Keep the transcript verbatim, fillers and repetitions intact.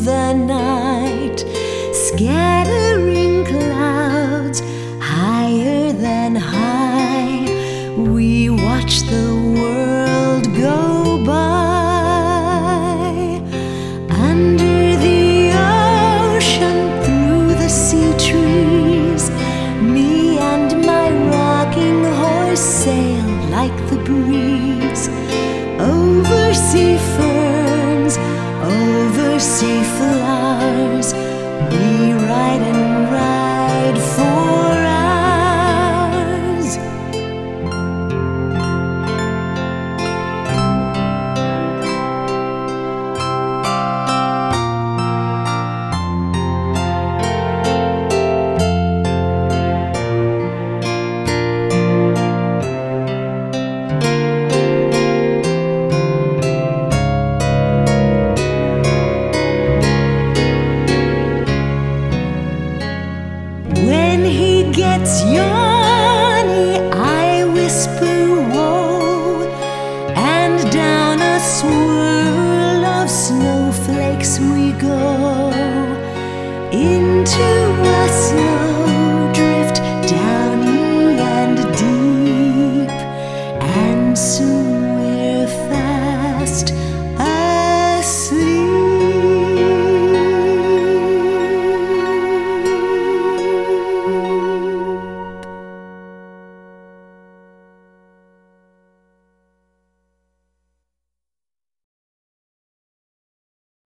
the night, scattering clouds higher than high. We watch the world go by. Under the ocean, through the sea trees, me and my rocking horse sail like the breeze. Over sea ferns, over sea flowers, we ride and ride for hours. When he gets yawny, I whisper woe, and down a swirl of snowflakes we go, into a snowdrift, downy and deep, and soon